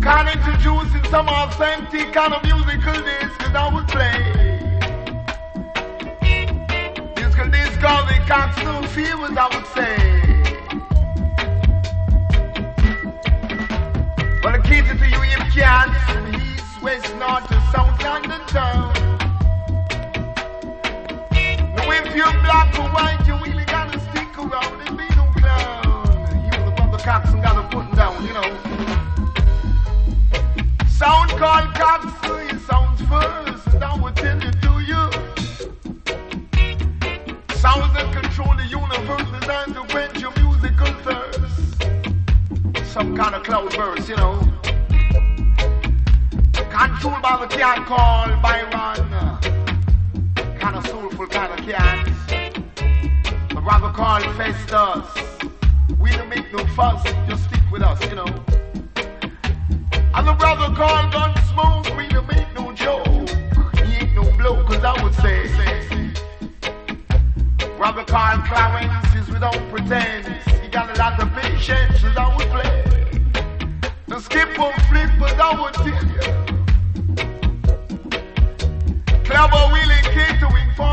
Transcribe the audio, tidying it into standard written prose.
Can't introduce in some authentic kind of musical disc that I would play. Musical disc called the Coxsone Fevers, I would say. Well, I cater to you if you can, from east, west, north to south London town. Now if you're black or white, you really gotta stick around and be no clown. You the brother Coxsone gotta put down, you know. Sound called Coxsone, it sounds first, and I will tell it to you. Sounds that control the universe, designed to quench your musical thirst. Some kind of cloud burst, you know. Controlled by the cat called Byron. Kind of soulful kind of cat. The brother called Festus. We don't make no fuss, just stick with us, you know. And the brother called Gunsmoke, we don't make no joke. He ain't no bloke, cause I would say. Brother called Clarence is without pretense. He got a lot of patience, as I would play. The skip or flip, as I would tell you. Clever wheeling catering for